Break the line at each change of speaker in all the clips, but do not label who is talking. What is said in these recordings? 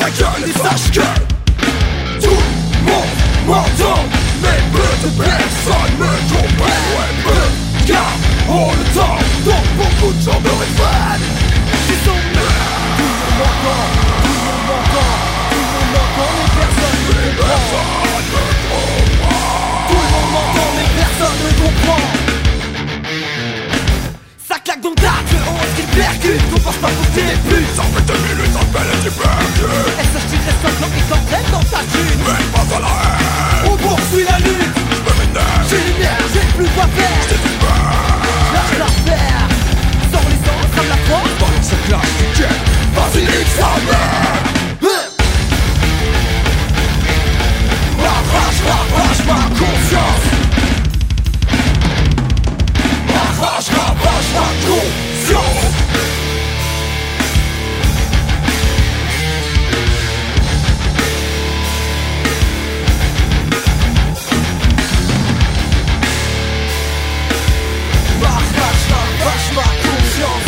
ta gueule et sache que tout le monde m'entend, mais peu de personnes me comprennent. Ouais, peu, car on le temps, donc beaucoup de gens me réfrènent. Ils sont tout le monde m'entend, tout le monde m'entend, tout le monde m'entend, mais personne ne comprend. Tout le monde m'entend, mais personne ne comprend. Ça claque dans ta gueule, on se percute, qu'on pense pas qu'on t'es plus. Ça fait 2 minutes, ça fait les percute. Elle se tire seulement et s'entraîne dans ta thune. Mais pas à la haine. On poursuit la lutte. J'ai lumière, j'ai plus quoi faire. Lâche l'affaire. Sors les ans, crame la force. Balance cette classe, nickel. Vas-y, nique sa mère. Ravage ma conscience. Ravage ma conscience. Ravage ma conscience.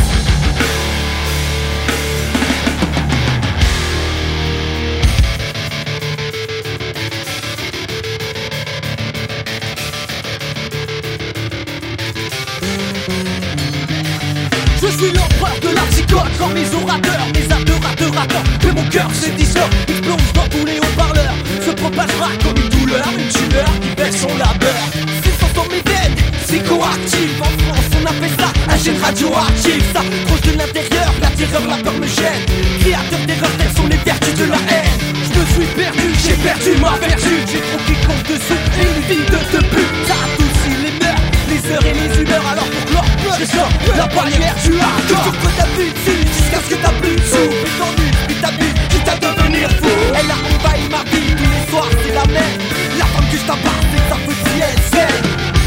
Je suis l'empereur de la psychote, comme mes orateurs, mes adorateurs. Que mon cœur se dissole, explose dans tous les haut-parleurs. Se propagera comme une douleur, une tumeur qui fait son labeur. C'est sans dans mes veines, psychoactif. En France on appelle ça un gène radioactif. Ça proche de l'intérieur, la terreur, la peur me gêne. Créateur d'erreurs, telles sont les vertus de la haine. Je me suis perdu, j'ai perdu ma vertu. J'ai trop qui compte dessous et une vie de pute. Ça adoucit les mœurs, les heures et les humeurs. Alors pour clore, je sors la bannière du hardcore. Tu peux t'habituer jusqu'à ce que t'as plus de sous. Mais t'ennuies, puis t'habites, quitte à devenir fou. Elle a envahi ma vie, tous les soirs c'est la même. La femme que je tabasse, c'est sa petite elle.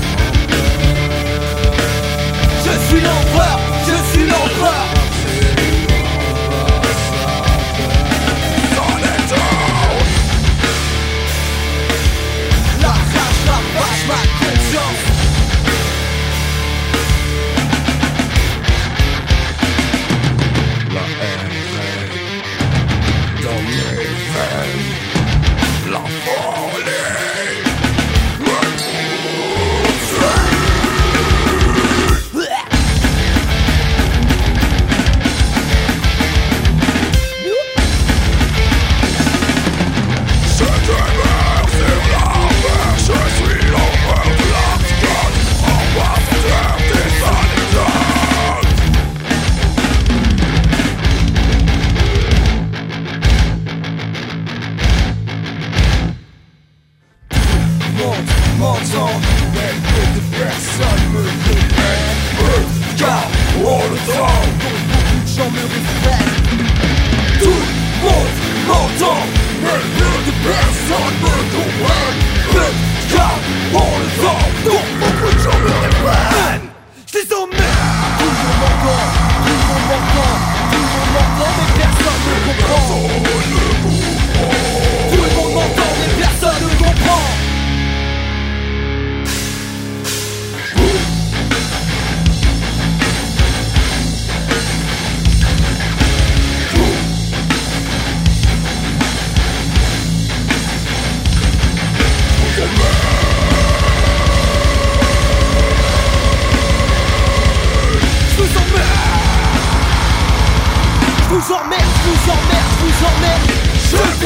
Je suis l'empereur, je suis l'empereur. La rage, la vache, ma conscience. La haine règne dans mes veines. La folie m'entend, mais peu de personnes me comprennent. Car on le temps, donc beaucoup de gens me réfrènent. Tout le monde m'entend, mais peu de personnes me comprennent. Car on le temps, donc beaucoup de gens me réfrènent. Je les emmerde. Tout le monde m'entend, tout le monde m'entend, tout le monde m'entend, mais personne ne comprend. Tout le monde m'entend, mais personne ne comprend. Je vous emmerde, je vous emmerde, je vous emmerde.